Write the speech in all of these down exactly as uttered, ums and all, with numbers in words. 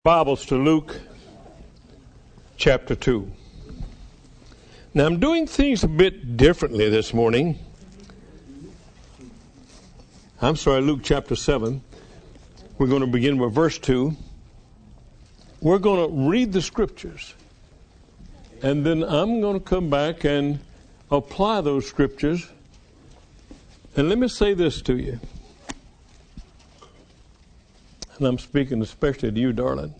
Bibles to Luke chapter two. Now I'm doing things a bit differently this morning. I'm sorry, Luke chapter seven. We're going to begin with verse two. We're going to read the scriptures. And then I'm going to come back and apply those scriptures. And let me say this to you. And I'm speaking especially to you, darling.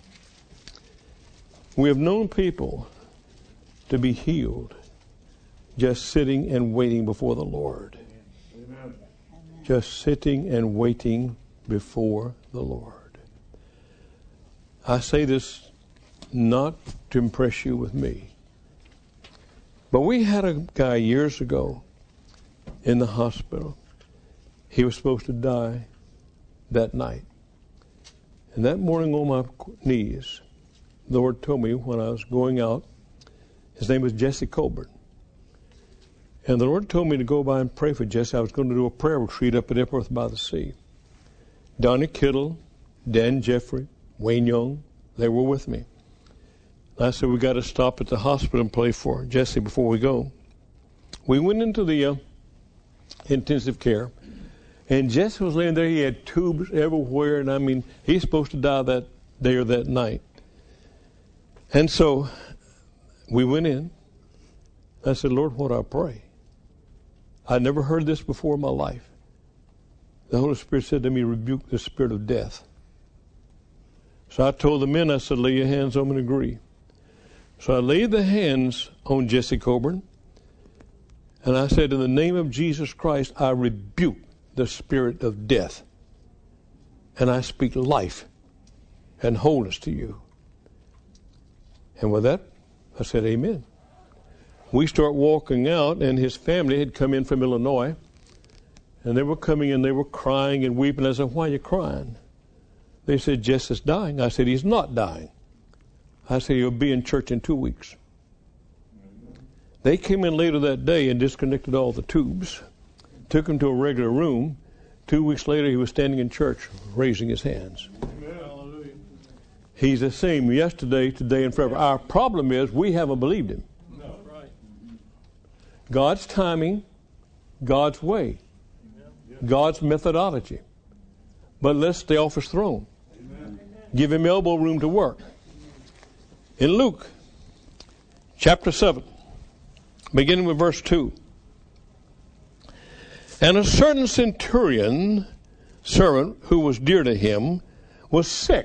We have known people to be healed just sitting and waiting before the Lord. Amen. Just sitting and waiting before the Lord. I say this not to impress you with me. But we had a guy years ago in the hospital. He was supposed to die that night. And that morning on my knees, the Lord told me when I was going out, his name was Jesse Colburn. And the Lord told me to go by and pray for Jesse. I was going to do a prayer retreat up at Epworth by the Sea. Donnie Kittle, Dan Jeffrey, Wayne Young, they were with me. And I said, we got to stop at the hospital and pray for Jesse before we go. We went into the uh, intensive care. And Jesse was laying there. He had tubes everywhere. And I mean, he's supposed to die that day or that night. And so we went in. I said, Lord, what do I pray? I'd never heard this before in my life. The Holy Spirit said to me, rebuke the spirit of death. So I told the men, I said, lay your hands on me and agree. So I laid the hands on Jesse Colburn. And I said, in the name of Jesus Christ, I rebuke the spirit of death. And I speak life and wholeness to you. And with that, I said, amen. We start walking out, and his family had come in from Illinois. And they were coming in, they were crying and weeping. I said, why are you crying? They said, Jesse's dying. I said, he's not dying. I said, he'll be in church in two weeks. They came in later that day and disconnected all the tubes. Took him to a regular room. Two weeks later, he was standing in church, raising his hands. Amen. He's the same yesterday, today, and forever. Our problem is we haven't believed him. No. Right. God's timing, God's way, Amen. God's methodology. But let's stay off his throne. Amen. Give him elbow room to work. In Luke chapter seven, beginning with verse two. And a certain centurion servant who was dear to him was sick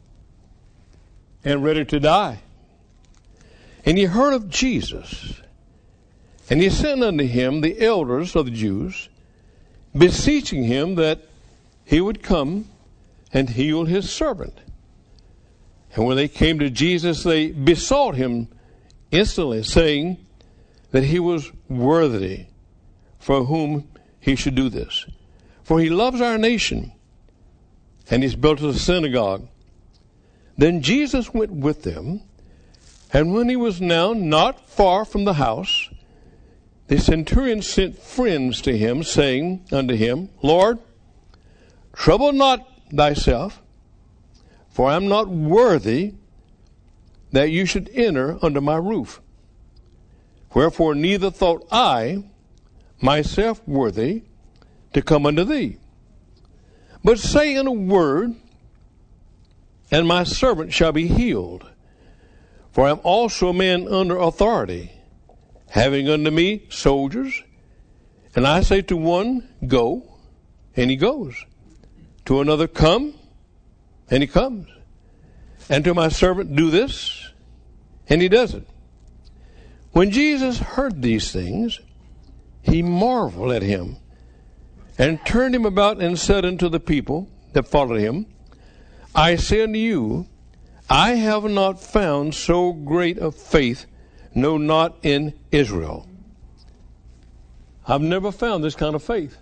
and ready to die. And he heard of Jesus. And he sent unto him the elders of the Jews, beseeching him that he would come and heal his servant. And when they came to Jesus, they besought him instantly, saying that he was worthy for whom he should do this. For he loves our nation, and he's built us a synagogue. Then Jesus went with them, and when he was now not far from the house, the centurion sent friends to him, saying unto him, Lord, trouble not thyself, for I am not worthy that you should enter under my roof. Wherefore neither thought I myself worthy to come unto thee. But say in a word, and my servant shall be healed. For I am also a man under authority, having unto me soldiers. And I say to one, go, and he goes. To another, come, and he comes. And to my servant, do this, and he does it. When Jesus heard these things, he marveled at him, and turned him about and said unto the people that followed him, I say unto you, I have not found so great a faith, no, not in Israel. I've never found this kind of faith.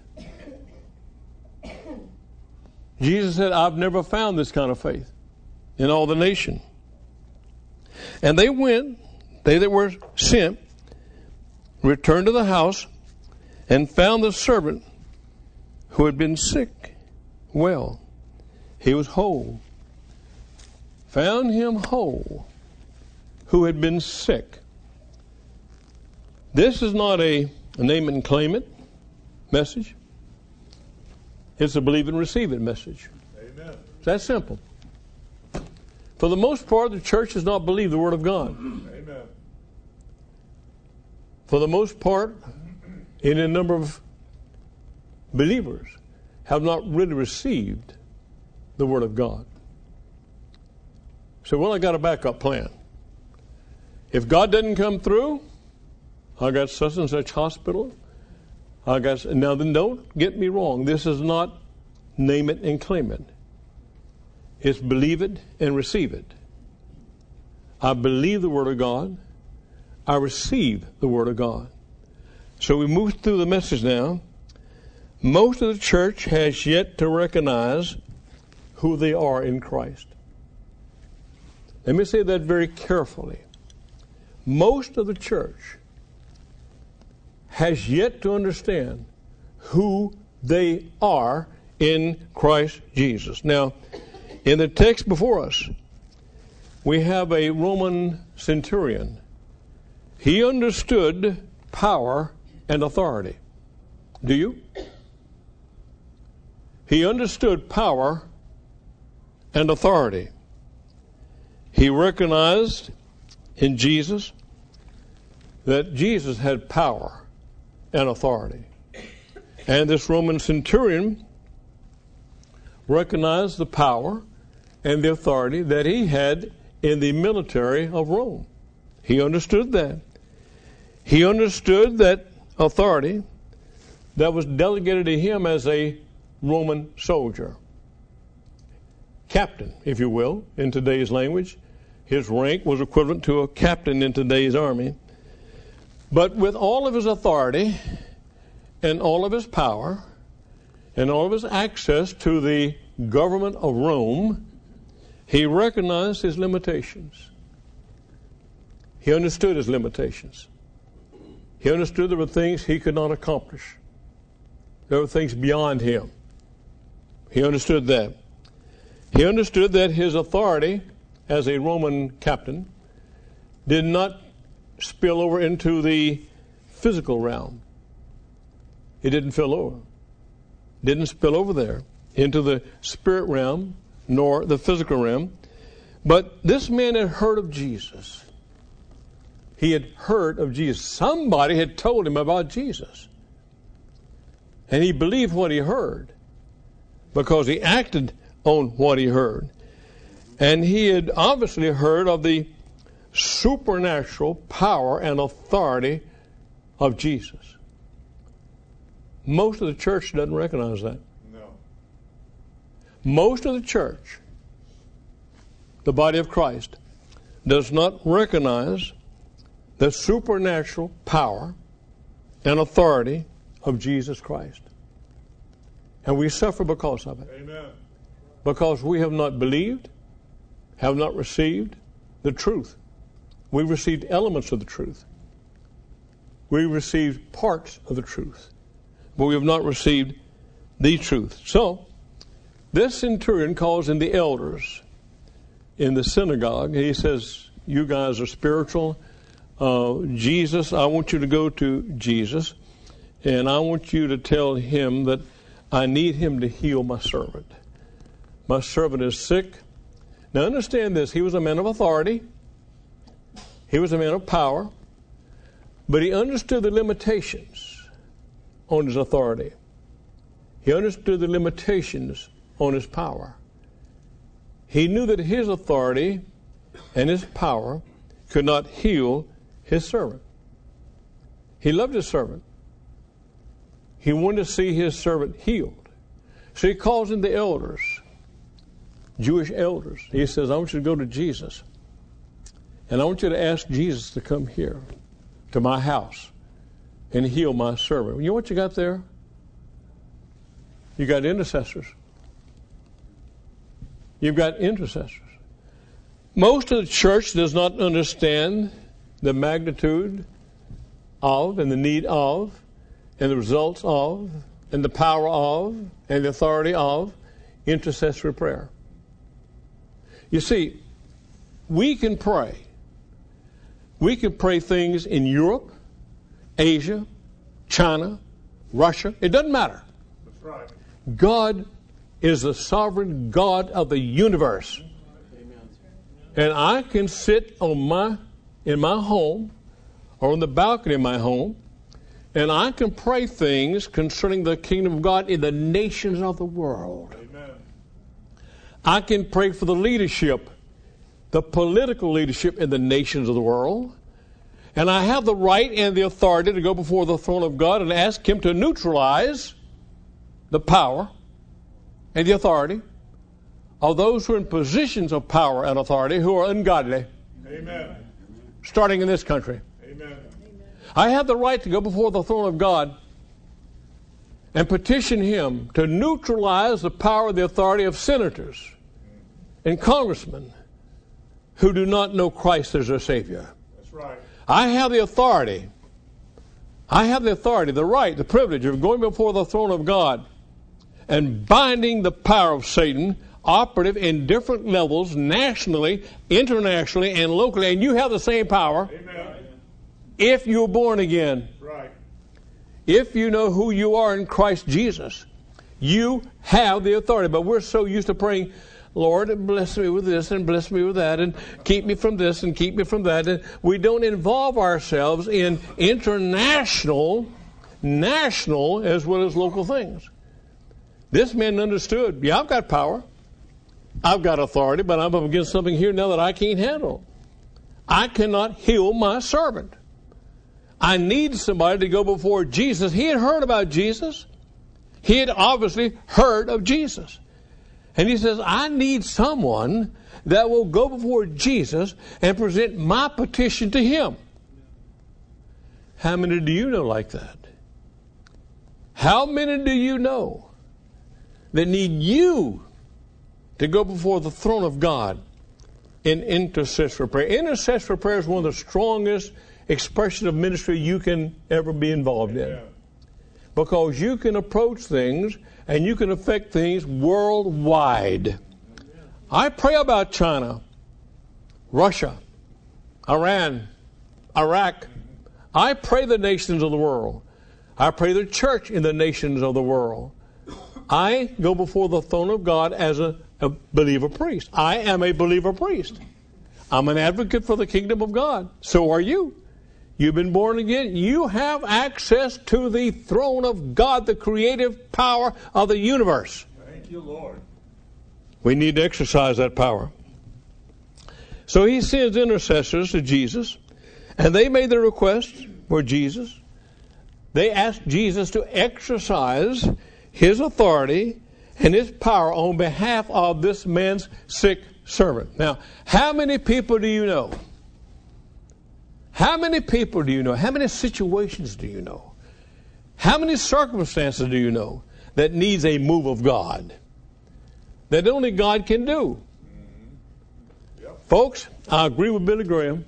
Jesus said, I've never found this kind of faith in all the nation. And they went, they that were sent, returned to the house, and found the servant who had been sick well. He was whole. found him whole, who had been sick. This is not a, a name it and claim it message. It's a believe and receive it message. Amen. It's that simple. For the most part, the church does not believe the Word of God. Amen. For the most part, in a number of believers have not really received the Word of God. So, well, I got a backup plan. If God doesn't come through, I got such and such hospital. I got now. Then don't get me wrong. This is not name it and claim it. It's believe it and receive it. I believe the Word of God. I receive the Word of God. So we move through the message now. Most of the church has yet to recognize who they are in Christ. Let me say that very carefully. Most of the church has yet to understand who they are in Christ Jesus. Now, in the text before us, we have a Roman centurion. He understood power and authority. Do you? He understood power and authority. He recognized in Jesus that Jesus had power and authority. And this Roman centurion recognized the power and the authority that he had in the military of Rome. He understood that. He understood that authority that was delegated to him as a Roman soldier. Captain, if you will, in today's language. His rank was equivalent to a captain in today's army. But with all of his authority and all of his power and all of his access to the government of Rome, he recognized his limitations. He understood his limitations. He understood there were things he could not accomplish. There were things beyond him. He understood that. He understood that his authority as a Roman captain did not spill over into the physical realm. It didn't spill over. Didn't spill over there into the spirit realm nor the physical realm. But this man had heard of Jesus. He had heard of Jesus. Somebody had told him about Jesus. And he believed what he heard because he acted on what he heard. And he had obviously heard of the supernatural power and authority of Jesus. Most of the church doesn't recognize that. No. Most of the church, the body of Christ, does not recognize the supernatural power and authority of Jesus Christ. And we suffer because of it. Amen. Because we have not believed, have not received the truth. We received elements of the truth. We received parts of the truth. But we have not received the truth. So, this centurion calls in the elders in the synagogue. He says, you guys are spiritual. Uh, Jesus, I want you to go to Jesus, and I want you to tell him that I need him to heal my servant. My servant is sick. Now understand this. He was a man of authority. He was a man of power. But he understood the limitations on his authority. He understood the limitations on his power. He knew that his authority and his power could not heal his servant. He loved his servant. He wanted to see his servant healed. So he calls in the elders, Jewish elders. He says, I want you to go to Jesus. And I want you to ask Jesus to come here to my house and heal my servant. You know what you got there? You got intercessors. You've got intercessors. Most of the church does not understand the magnitude of and the need of and the results of and the power of and the authority of intercessory prayer. You see, we can pray. We can pray things in Europe, Asia, China, Russia. It doesn't matter. That's right. God is the sovereign God of the universe. Amen. And I can sit on my in my home or on the balcony of my home, and I can pray things concerning the kingdom of God in the nations of the world. Amen. I can pray for the leadership, the political leadership in the nations of the world. And I have the right and the authority to go before the throne of God and ask Him to neutralize the power and the authority of those who are in positions of power and authority who are ungodly. Amen. Starting in this country. Amen. I have the right to go before the throne of God and petition Him to neutralize the power and the authority of senators and congressmen who do not know Christ as their Savior. That's right. I have the authority. I have the authority, the right, the privilege of going before the throne of God and binding the power of Satan, operative in different levels, nationally, internationally, and locally. And you have the same power. Amen. If you're born again. Right. If you know who you are in Christ Jesus, you have the authority. But we're so used to praying, Lord, bless me with this and bless me with that and keep me from this and keep me from that. And we don't involve ourselves in international, national, as well as local things. This man understood, yeah, I've got power. I've got authority, but I'm up against something here now that I can't handle. I cannot heal my servant. I need somebody to go before Jesus. He had heard about Jesus. He had obviously heard of Jesus. And he says, I need someone that will go before Jesus and present my petition to Him. How many do you know like that? How many do you know that need you to go before the throne of God in intercessory prayer? Intercessory prayer is one of the strongest expressions of ministry you can ever be involved in. Yeah. Because you can approach things and you can affect things worldwide. I pray about China, Russia, Iran, Iraq. I pray the nations of the world. I pray the church in the nations of the world. I go before the throne of God as a, a believer priest. I am a believer priest. I'm an advocate for the kingdom of God. So are you. You've been born again. You have access to the throne of God, the creative power of the universe. Thank you, Lord. We need to exercise that power. So He sends intercessors to Jesus, and they made the request for Jesus. They asked Jesus to exercise His authority and His power on behalf of this man's sick servant. Now, how many people do you know? How many people do you know? How many situations do you know? How many circumstances do you know that needs a move of God that only God can do? Mm-hmm. Yep. Folks, I agree with Billy Graham.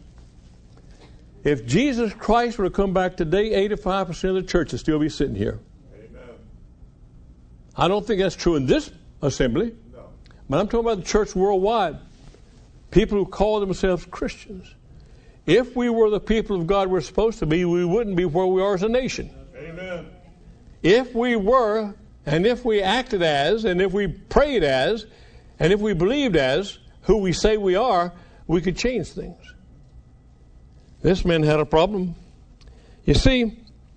If Jesus Christ were to come back today, eighty-five percent of the church would still be sitting here. Amen. I don't think that's true in this assembly. No. But I'm talking about the church worldwide. People who call themselves Christians. If we were the people of God we're supposed to be, we wouldn't be where we are as a nation. Amen. If we were, and if we acted as, and if we prayed as, and if we believed as who we say we are, we could change things. This man had a problem. You see,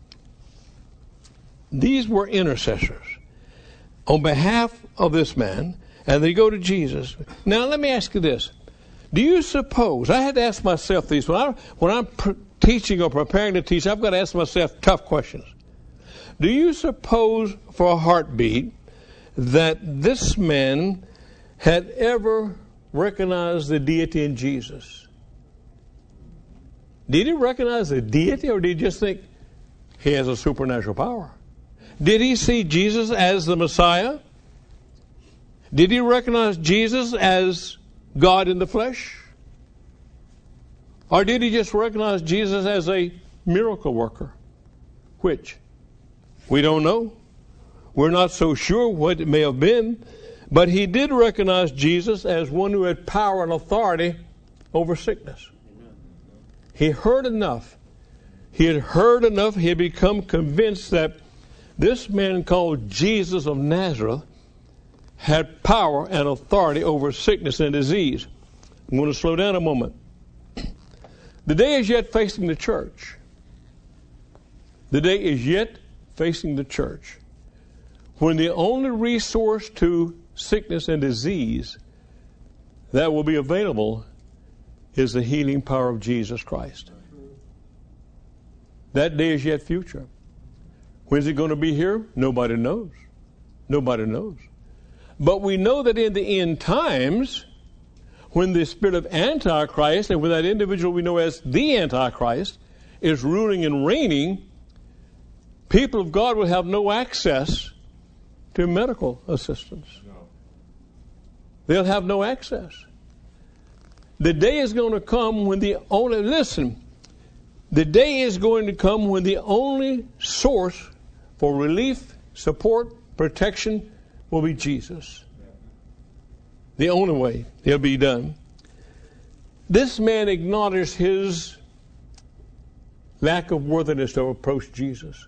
these were intercessors on behalf of this man, and they go to Jesus. Now, let me ask you this. Do you suppose, I had to ask myself these, when, I, when I'm pr- teaching or preparing to teach, I've got to ask myself tough questions. Do you suppose for a heartbeat that this man had ever recognized the deity in Jesus? Did he recognize the deity, or did he just think he has a supernatural power? Did he see Jesus as the Messiah? Did he recognize Jesus as God in the flesh? Or did he just recognize Jesus as a miracle worker? Which? We don't know. We're not so sure what it may have been. But he did recognize Jesus as one who had power and authority over sickness. He heard enough. He had heard enough. He had become convinced that this man called Jesus of Nazareth had power and authority over sickness and disease. I'm going to slow down a moment. The day is yet facing the church. The day is yet facing the church when the only resource to sickness and disease that will be available is the healing power of Jesus Christ. That day is yet future. When is it going to be here? Nobody knows. Nobody knows. But we know that in the end times, when the spirit of Antichrist, and when that individual we know as the Antichrist, is ruling and reigning, people of God will have no access to medical assistance. No. They'll have no access. The day is going to come when the only, listen, the day is going to come when the only source for relief, support, protection will be Jesus. The only way it'll be done. This man acknowledged his lack of worthiness to approach Jesus.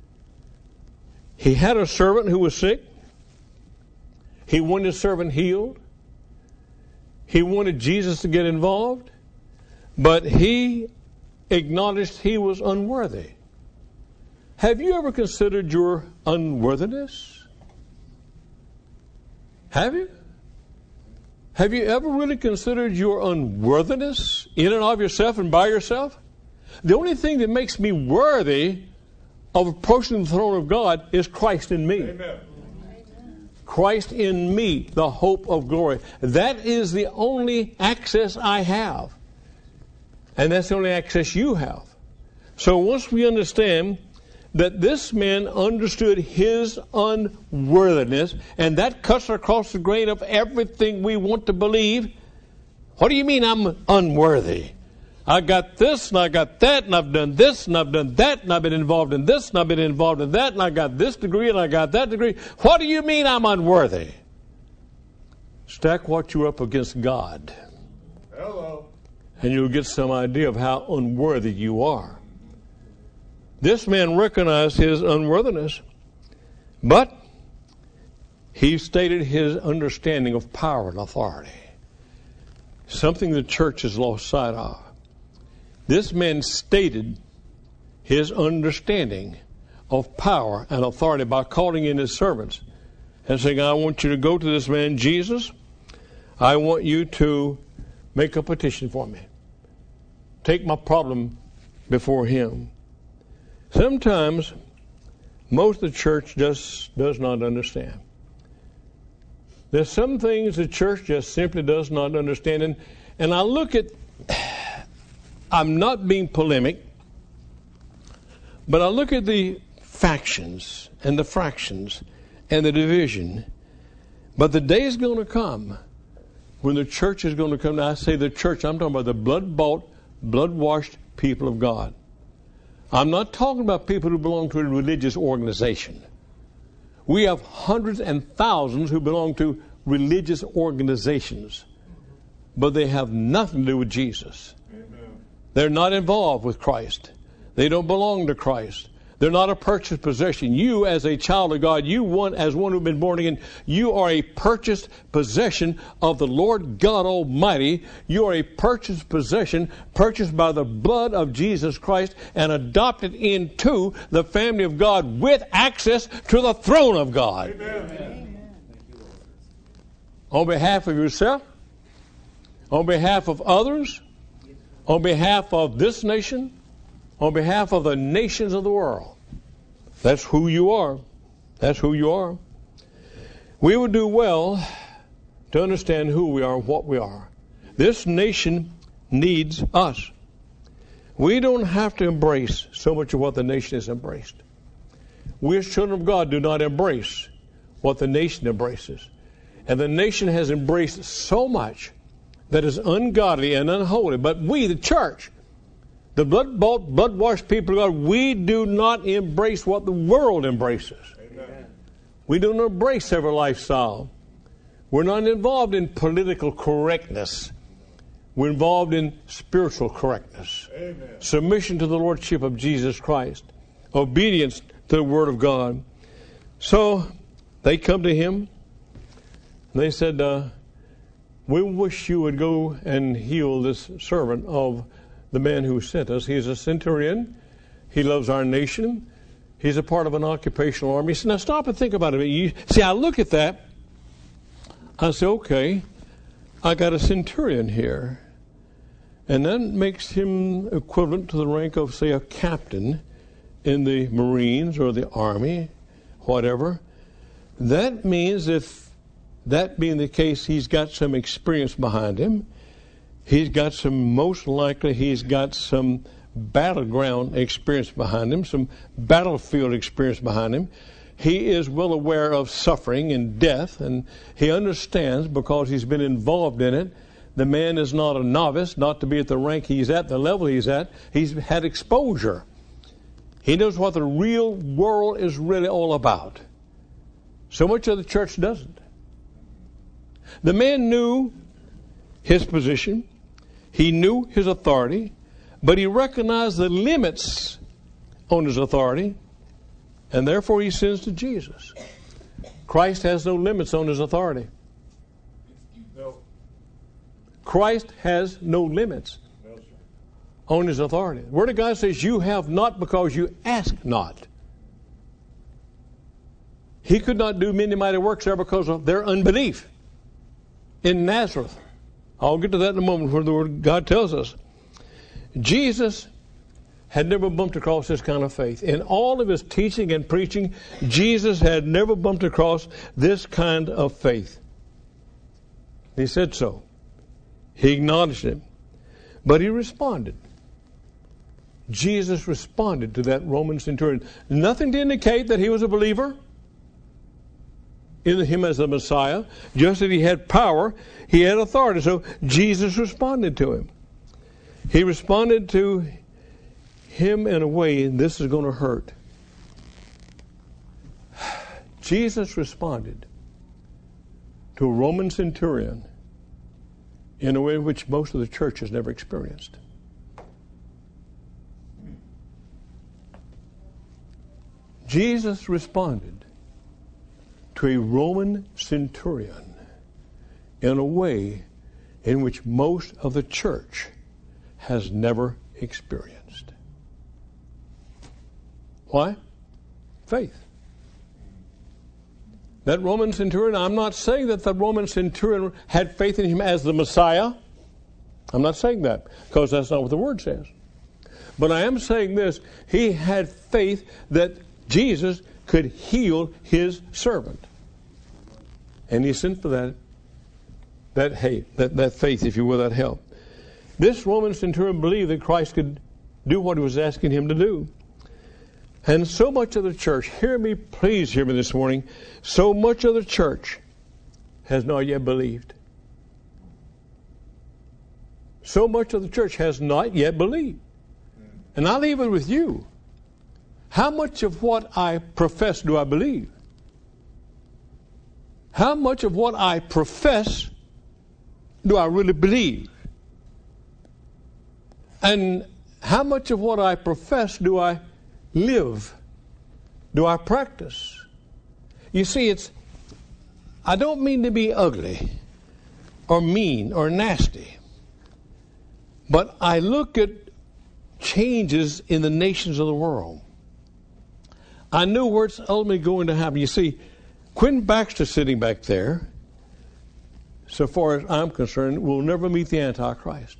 He had a servant who was sick. He wanted his servant healed. He wanted Jesus to get involved. But he acknowledged he was unworthy. Have you ever considered your unworthiness? Have you? Have you ever really considered your unworthiness in and of yourself and by yourself? The only thing that makes me worthy of approaching the throne of God is Christ in me. Amen. Christ in me, the hope of glory. That is the only access I have. And that's the only access you have. So once we understand that this man understood his unworthiness, and that cuts across the grain of everything we want to believe. What do you mean I'm unworthy? I got this, and I got that, and I've done this, and I've done that, and I've been involved in this, and I've been involved in that, and I got this degree, and I got that degree. What do you mean I'm unworthy? Stack what you're up against God. Hello. And you'll get some idea of how unworthy you are. This man recognized his unworthiness, but he stated his understanding of power and authority. Something the church has lost sight of. This man stated his understanding of power and authority by calling in his servants and saying, I want you to go to this man, Jesus. I want you to make a petition for me. Take my problem before him. Sometimes most of the church just does not understand. There's some things the church just simply does not understand. And, and I look at, I'm not being polemic, but I look at the factions and the fractions and the division. But the day is going to come when the church is going to come. Now I say the church, I'm talking about the blood-bought, blood-washed people of God. I'm not talking about people who belong to a religious organization. We have hundreds and thousands who belong to religious organizations, but they have nothing to do with Jesus. Amen. They're not involved with Christ. They don't belong to Christ. They're not a purchased possession. You, as a child of God, you one as one who's been born again, you are a purchased possession of the Lord God Almighty. You are a purchased possession, purchased by the blood of Jesus Christ and adopted into the family of God with access to the throne of God. Amen. Amen. On behalf of yourself, on behalf of others, on behalf of this nation, on behalf of the nations of the world. That's who you are. That's who you are. We would do well to understand who we are, what we are. This nation needs us. We don't have to embrace so much of what the nation has embraced. We as children of God do not embrace what the nation embraces. And the nation has embraced so much that is ungodly and unholy. But we, the church, the blood-bought, blood-washed people of God, we do not embrace what the world embraces. Amen. We don't embrace every lifestyle. We're not involved in political correctness. We're involved in spiritual correctness. Amen. Submission to the Lordship of Jesus Christ. Obedience to the Word of God. So they come to him. And they said, uh, we wish you would go and heal this servant of the man who sent us. He's a centurion. He loves our nation. He's a part of an occupational army. So now stop and think about it. You, see, I look at that. I say, okay, I got a centurion here. And that makes him equivalent to the rank of, say, a captain in the Marines or the Army, whatever. That means if that being the case, he's got some experience behind him. He's got some, most likely, he's got some battleground experience behind him, some battlefield experience behind him. He is well aware of suffering and death, and he understands because he's been involved in it. The man is not a novice, not to be at the rank he's at, the level he's at. He's had exposure. He knows what the real world is really all about. So much of the church doesn't. The man knew his position. He knew his authority, but he recognized the limits on his authority, and therefore he sends to Jesus. Christ has no limits on his authority. No. Christ has no limits No, sir. on his authority. The Word of God says, you have not because you ask not. He could not do many mighty works there because of their unbelief in Nazareth. I'll get to that in a moment where the Word of God tells us. Jesus had never bumped across this kind of faith. In all of his teaching and preaching, Jesus had never bumped across this kind of faith. He said so. He acknowledged him. But he responded. Jesus responded to that Roman centurion. Nothing to indicate that he was a believer in him as the Messiah. Just that he had power, he had authority. So Jesus responded to him. He responded to him in a way, and this is going to hurt. Jesus responded to a Roman centurion in a way which most of the church has never experienced. Jesus responded to a Roman centurion in a way in which most of the church has never experienced. Why? Faith. That Roman centurion, I'm not saying that the Roman centurion had faith in him as the Messiah. I'm not saying that, because that's not what the Word says. But I am saying this, he had faith that Jesus could heal his servant. And he sent for that, that, hey, that, that faith, if you will, that help. This Roman centurion believed that Christ could do what he was asking him to do. And so much of the church, hear me, please hear me this morning, so much of the church has not yet believed. So much of the church has not yet believed. And I leave it with you. How much of what I profess do I believe? How much of what I profess do I really believe? And how much of what I profess do I live? Do I practice? You see, it's, I don't mean to be ugly or mean or nasty, but I look at changes in the nations of the world. I know where it's ultimately going to happen. You see, Quinn Baxter sitting back there, so far as I'm concerned, will never meet the Antichrist.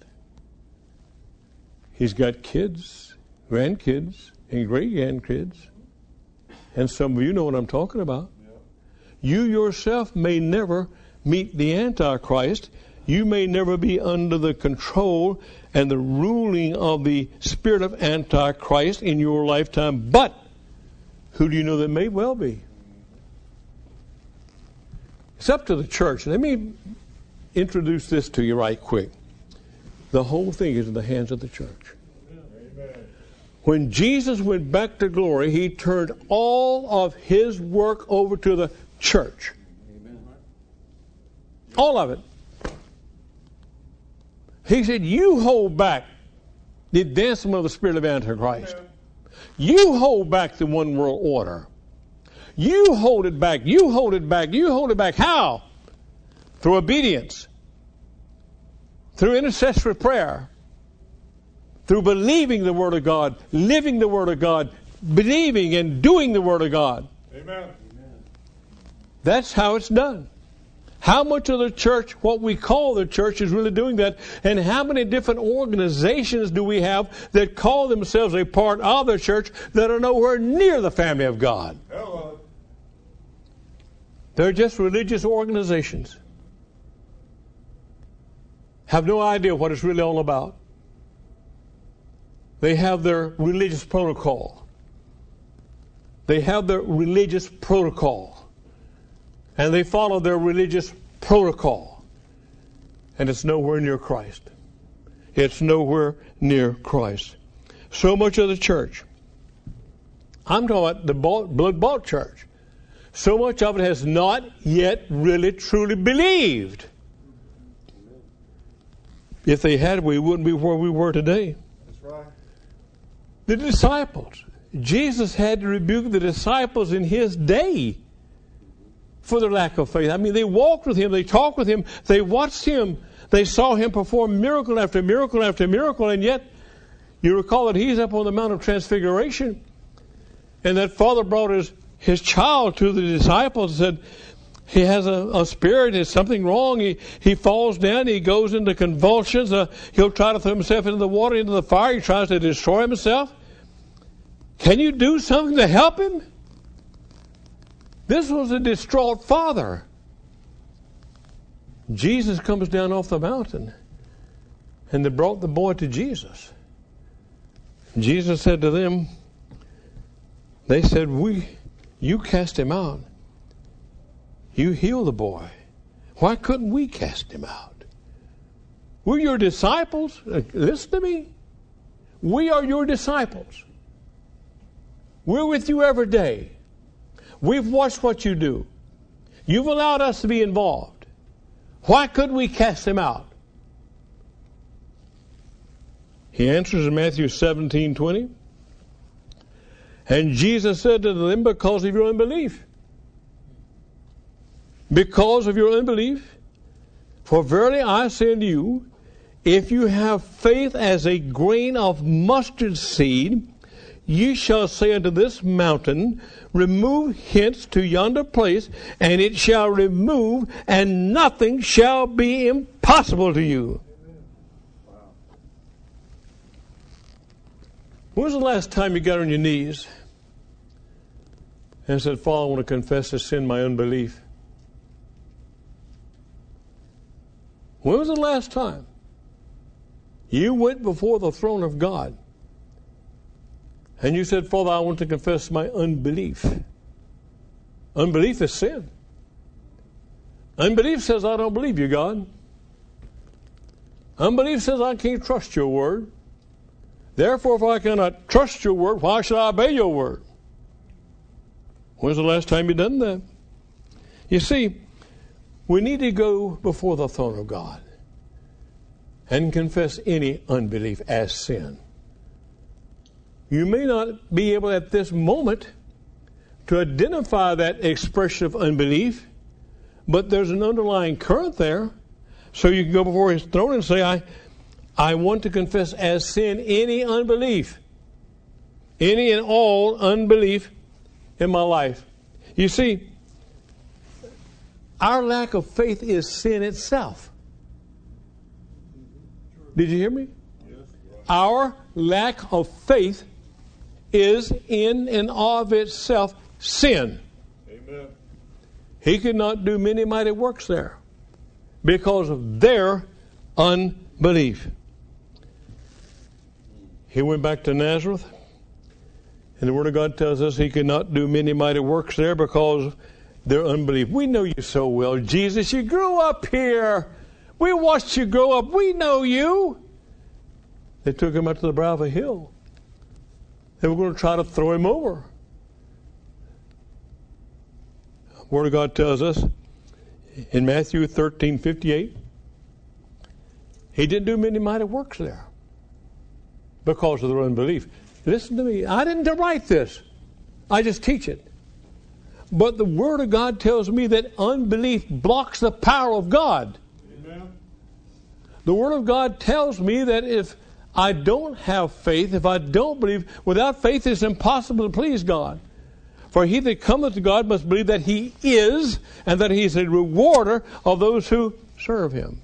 He's got kids, grandkids, and great-grandkids. And some of you know what I'm talking about. Yeah. You yourself may never meet the Antichrist. You may never be under the control and the ruling of the spirit of Antichrist in your lifetime. But who do you know that may well be? It's up to the church. Let me introduce this to you right quick. The whole thing is in the hands of the church. Amen. When Jesus went back to glory, he turned all of his work over to the church. Amen. All of it. He said, you hold back the advancement of the spirit of Antichrist. You hold back the one world order. You hold it back. You hold it back. You hold it back. How? Through obedience. Through intercessory prayer. Through believing the Word of God. Living the Word of God. Believing and doing the Word of God. Amen. That's how it's done. How much of the church, what we call the church, is really doing that? And how many different organizations do we have that call themselves a part of the church that are nowhere near the family of God? Hello. They're just religious organizations. Have no idea what it's really all about. They have their religious protocol. They have their religious protocol. And they follow their religious protocol. And it's nowhere near Christ. It's nowhere near Christ. So much of the church. I'm talking about the blood-bought church. So much of it has not yet really truly believed. If they had, we wouldn't be where we were today. That's right. The disciples. Jesus had to rebuke the disciples in his day for their lack of faith. I mean, they walked with him, they talked with him, they watched him, they saw him perform miracle after miracle after miracle, and yet you recall that he's up on the Mount of Transfiguration, and that father brought his, his child to the disciples and said, he has a, a spirit, there's something wrong, he, he falls down, he goes into convulsions, uh, he'll try to throw himself into the water, into the fire, he tries to destroy himself. Can you do something to help him? This was a distraught father. Jesus comes down off the mountain, and they brought the boy to Jesus. Jesus said to them, they said, "We, you cast him out. You healed the boy. Why couldn't we cast him out? We're your disciples. Listen to me. We are your disciples. We're with you every day. We've watched what you do. You've allowed us to be involved. Why couldn't we cast him out?" He answers in Matthew seventeen twenty. And Jesus said to them, because of your unbelief. Because of your unbelief. For verily I say unto you, if you have faith as a grain of mustard seed, ye shall say unto this mountain, remove hence to yonder place, and it shall remove, and nothing shall be impossible to you. Wow. When was the last time you got on your knees and said, Father, I want to confess this sin, my unbelief? When was the last time you went before the throne of God and you said, Father, I want to confess my unbelief? Unbelief is sin. Unbelief says, I don't believe you, God. Unbelief says, I can't trust your word. Therefore, if I cannot trust your word, why should I obey your word? When's the last time you done that? You see, we need to go before the throne of God and confess any unbelief as sin. You may not be able at this moment to identify that expression of unbelief, but there's an underlying current there. So you can go before his throne and say, I, I want to confess as sin any unbelief, any and all unbelief in my life. You see, our lack of faith is sin itself. Did you hear me? Yes. Our lack of faith is in and of itself sin. Amen. He could not do many mighty works there because of their unbelief. He went back to Nazareth, and the Word of God tells us he could not do many mighty works there because of their unbelief. We know you so well, Jesus. You grew up here. We watched you grow up. We know you. They took him up to the brow of a hill. They were going to try to throw him over. The Word of God tells us in Matthew thirteen fifty-eight, He didn't do many mighty works there because of their unbelief. Listen to me. I didn't write this. I just teach it. But the Word of God tells me that unbelief blocks the power of God. Amen. The Word of God tells me that if I don't have faith, if I don't believe, without faith it's impossible to please God. For he that cometh to God must believe that He is, and that He is a rewarder of those who serve Him.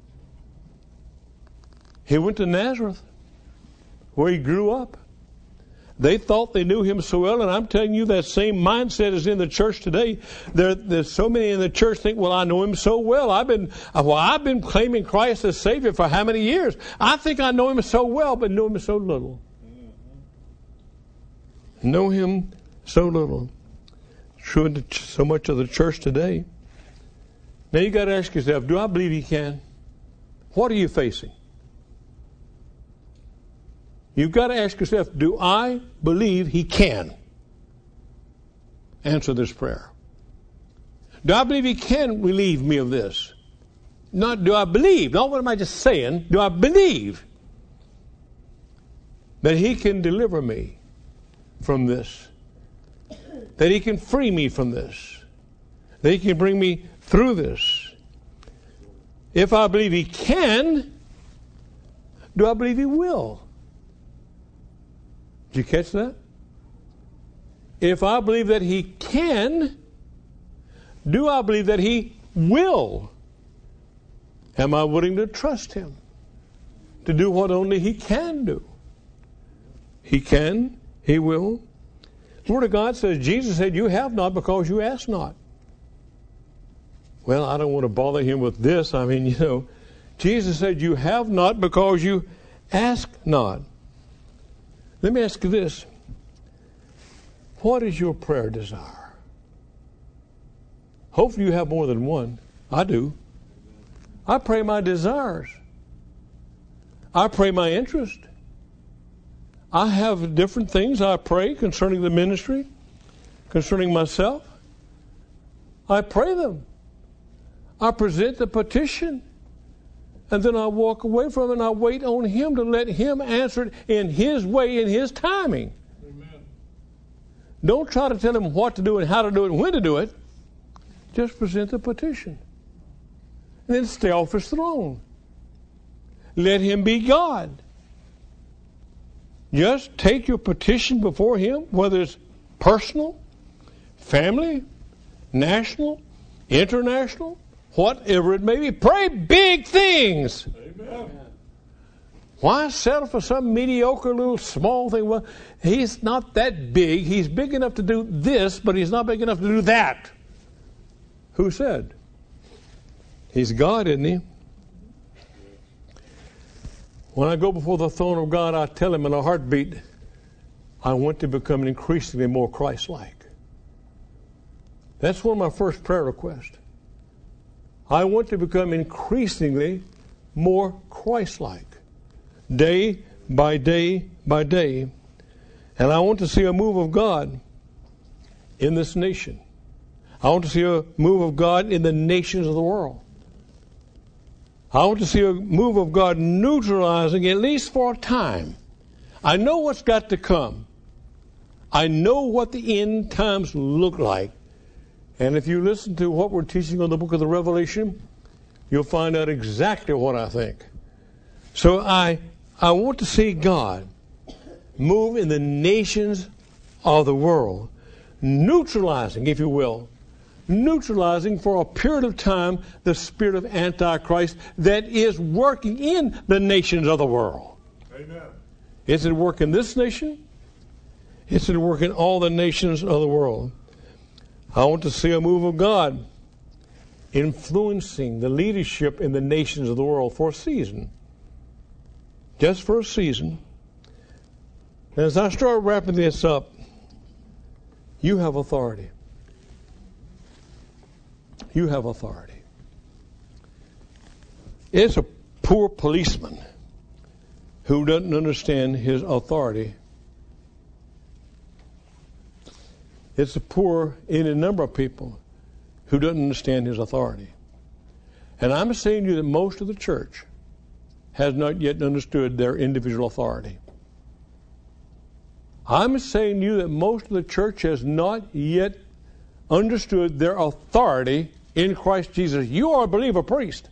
He went to Nazareth, where he grew up. They thought they knew Him so well, and I'm telling you that same mindset is in the church today. There, there's so many in the church think, well, I know Him so well. I've been, well, I've been claiming Christ as Savior for how many years? I think I know Him so well, but know Him so little. Mm-hmm. Know Him so little. True in so much of the church today. Now you got to ask yourself, do I believe He can? What are you facing? You've got to ask yourself, do I believe He can answer this prayer? Do I believe He can relieve me of this? Not do I believe, not what am I just saying, do I believe that He can deliver me from this? That He can free me from this? That He can bring me through this? If I believe He can, do I believe He will? Did you catch that? If I believe that He can, do I believe that He will? Am I willing to trust Him to do what only He can do? He can, He will. The Word of God says, Jesus said, you have not because you ask not. Well, I don't want to bother Him with this. I mean, you know, Jesus said, you have not because you ask not. Let me ask you this. What is your prayer desire? Hopefully you have more than one. I do. I pray my desires. I pray my interest. I have different things I pray concerning the ministry, concerning myself. I pray them. I present the petition. And then I walk away from it and I wait on Him to let Him answer it in His way, in His timing. Amen. Don't try to tell Him what to do and how to do it and when to do it. Just present the petition. And then stay off His throne. Let Him be God. Just take your petition before Him, whether it's personal, family, national, international, whatever it may be. Pray big things. Amen. Why settle for some mediocre little small thing? Well, He's not that big. He's big enough to do this, but He's not big enough to do that. Who said? He's God, isn't He? When I go before the throne of God, I tell Him in a heartbeat, I want to become increasingly more Christ-like. That's one of my first prayer requests. I want to become increasingly more Christ-like, day by day by day. And I want to see a move of God in this nation. I want to see a move of God in the nations of the world. I want to see a move of God neutralizing, at least for a time. I know what's got to come. I know what the end times look like. And if you listen to what we're teaching on the book of the Revelation, you'll find out exactly what I think. So I, I want to see God move in the nations of the world, neutralizing, if you will, neutralizing for a period of time the spirit of Antichrist that is working in the nations of the world. Amen. Is it working this nation? Is it working all the nations of the world? I want to see a move of God influencing the leadership in the nations of the world for a season. Just for a season. And as I start wrapping this up, you have authority. You have authority. It's a poor policeman who doesn't understand his authority. It's a poor, any number of people who doesn't understand his authority. And I'm saying to you that most of the church has not yet understood their individual authority. I'm saying to you that most of the church has not yet understood their authority in Christ Jesus. You are a believer priest.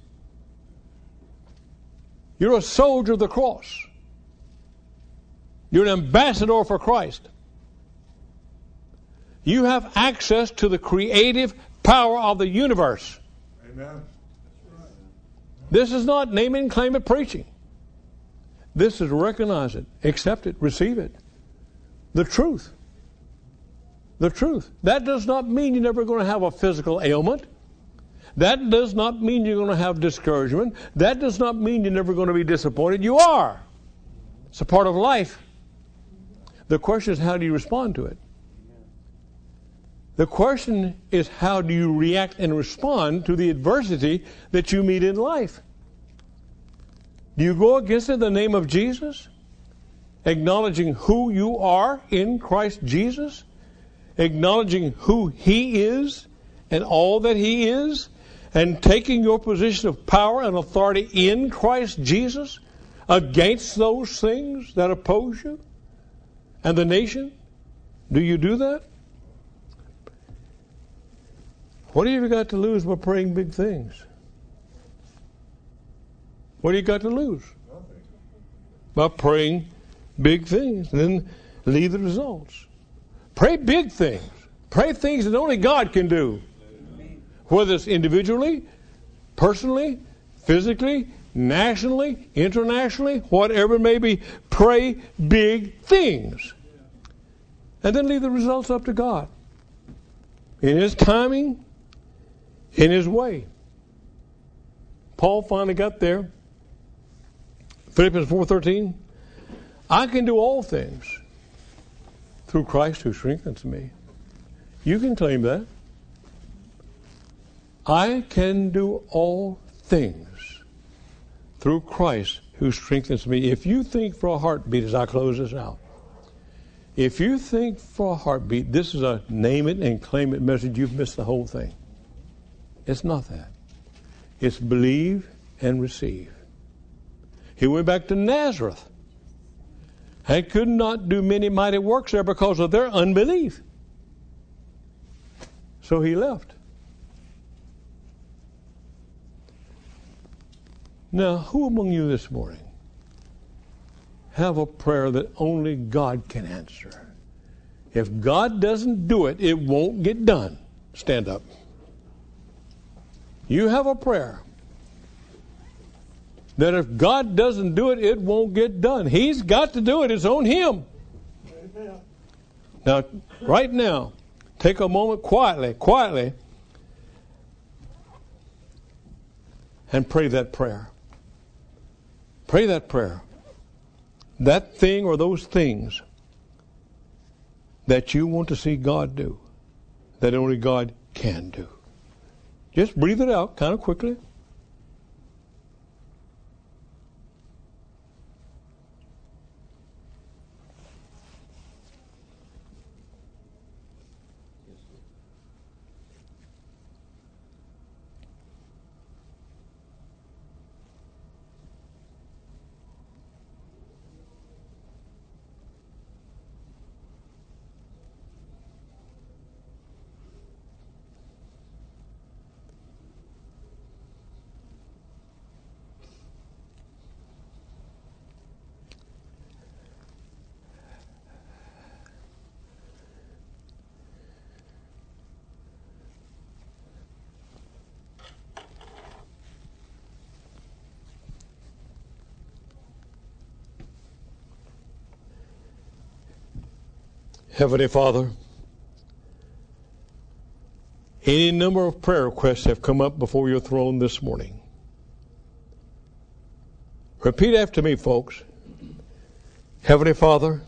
You're a soldier of the cross. You're an ambassador for Christ. You have access to the creative power of the universe. Amen. This is not name it and claim it preaching. This is recognize it, accept it, receive it. The truth. The truth. That does not mean you're never going to have a physical ailment. That does not mean you're going to have discouragement. That does not mean you're never going to be disappointed. You are. It's a part of life. The question is, how do you respond to it? The question is, how do you react and respond to the adversity that you meet in life? Do you go against it in the name of Jesus? Acknowledging who you are in Christ Jesus? Acknowledging who He is and all that He is? And taking your position of power and authority in Christ Jesus against those things that oppose you and the nation? Do you do that? What have you got to lose by praying big things? What do you got to lose? Nothing. By praying big things. And then leave the results. Pray big things. Pray things that only God can do. Whether it's individually, personally, physically, nationally, internationally, whatever it may be, pray big things. And then leave the results up to God. In His timing, in His way. Paul finally got there. Philippians four thirteen. I can do all things through Christ who strengthens me. You can claim that. I can do all things through Christ who strengthens me. If you think for a heartbeat as I close this out, if you think for a heartbeat, this is a name it and claim it message, you've missed the whole thing. It's not that. It's believe and receive. He went back to Nazareth and could not do many mighty works there because of their unbelief. So he left. Now, who among you this morning have a prayer that only God can answer? If God doesn't do it, it won't get done. Stand up. You have a prayer that if God doesn't do it, it won't get done. He's got to do it. It's on Him. Amen. Now, right now, take a moment quietly, quietly, and pray that prayer. Pray that prayer. That thing or those things that you want to see God do, that only God can do. Just breathe it out kind of quickly. Heavenly Father, any number of prayer requests have come up before your throne this morning. Repeat after me, folks. Heavenly Father,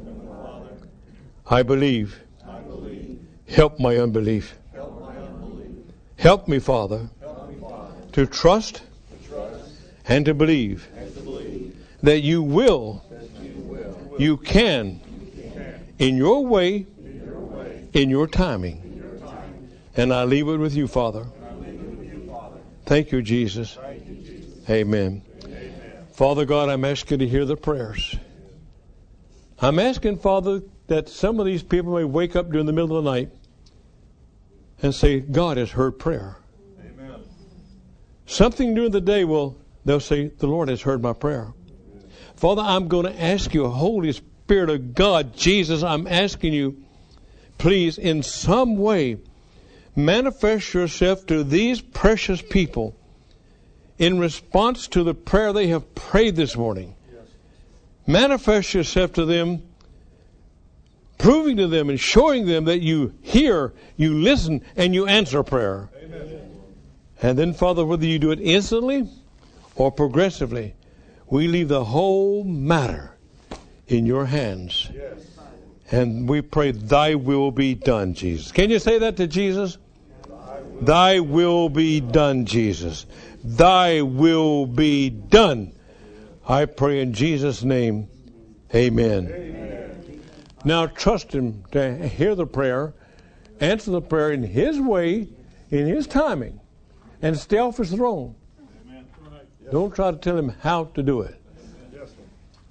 I believe. I believe. Help my unbelief. Help my unbelief. Help me, Father, Help me, Father, to trust to trust and to believe and to believe that you will, that you will, you can, you can, in your way, in your way, in your timing. in your time. And I leave it with you, Father. I leave it with you, Father. Thank you, Jesus. Thank you, Jesus. Amen. Amen. Father God, I'm asking you to hear the prayers. I'm asking, Father, that some of these people may wake up during the middle of the night and say, God has heard prayer. Amen. Something during the day will, they'll say, the Lord has heard my prayer. Father, I'm going to ask you, Holy Spirit of God, Jesus, I'm asking you, please, in some way, manifest yourself to these precious people in response to the prayer they have prayed this morning. Yes. Manifest yourself to them, proving to them and showing them that you hear, you listen, and you answer prayer. Amen. And then, Father, whether you do it instantly or progressively, we leave the whole matter in your hands. Yes. And we pray, thy will be done, Jesus. Can you say that to Jesus? Thy will be done, Jesus. Thy will be done. I pray in Jesus' name, amen. Amen. Now trust him to hear the prayer, answer the prayer in his way, in his timing, and stay off his throne. Amen. Don't try to tell him how to do it. Yes, sir.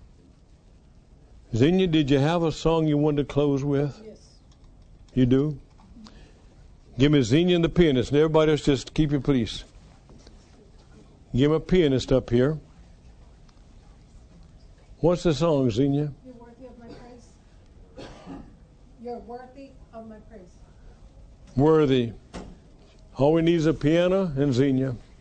Xenia, did you have a song you wanted to close with? Yes. You do? Give me Xenia and the pianist, and everybody else just keep your peace. Give me a pianist up here. What's the song, Xenia? You're worthy of my praise. You're worthy of my praise. Worthy. All we need is a piano and Xenia.